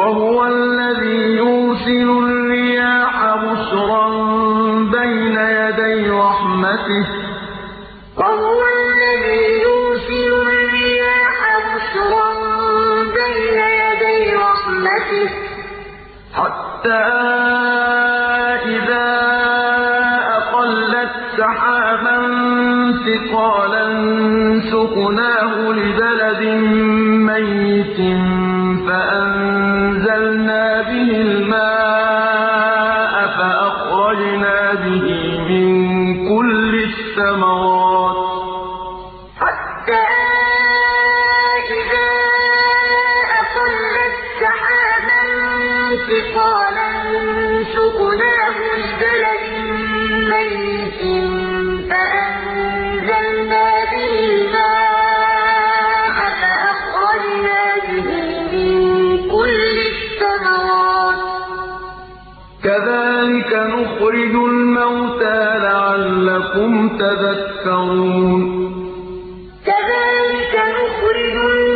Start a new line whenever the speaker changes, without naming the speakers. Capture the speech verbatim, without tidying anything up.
وهو الذي يرسل الرياح بشرا بين يدي رحمته
وهو الذي يرسل الرياح بشرا بين يدي رحمته
حتى إذا أقلت سحابا ثقالا سقناه لبلد ميت فأنزلنا به الماء فأخرجنا به من كل الثمرات
حتى إذا أقلت سحابا ثقالا سقناه لبلد ميت فأنزلنا به الماء فأخرجنا به من كل الثمرات
كذلك نخرج الموتى لعلكم تذكرون
كذلك نخرج